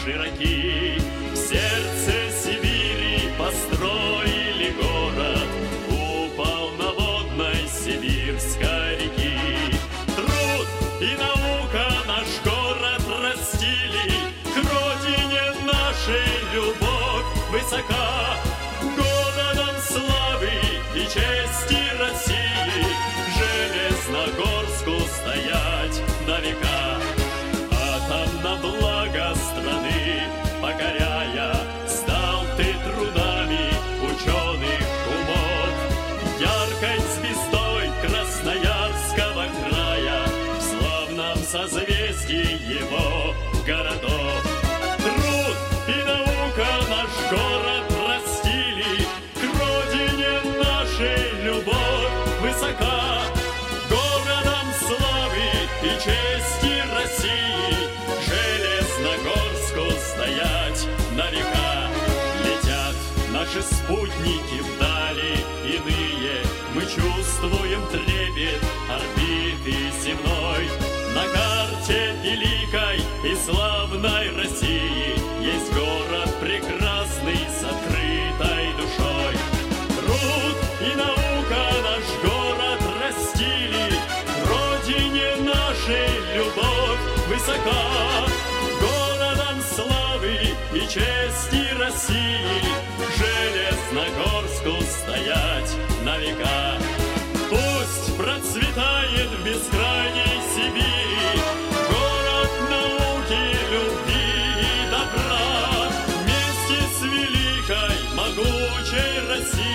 широки. В сердце Сибири построили город у полноводной сибирской реки. Труд и наука наш город растили, к родине нашей любовь высока. Городом славы и чести России Железногорску стоять на века. Атом на благо страны покоряя, стал ты трудами ученых умов. Яркой звездой Красноярского края в славном созвездии его городов. Труд и наука наш город растили, к родине нашей любовь высока. Городом славы и чести России Железногорску стоять на века. Летят наши спутники вдали иные, мы чувствуем трепет орбиты земной. На карте великой и славной России есть город прекрасный с открытой душой. Труд и наука наш город растили, к родине нашей любовь высока. Городом славы и чести России Железногорску стоять на века. Пусть процветает в бескрайней Сибири город науки, любви и добра. Вместе с великой, могучей Россией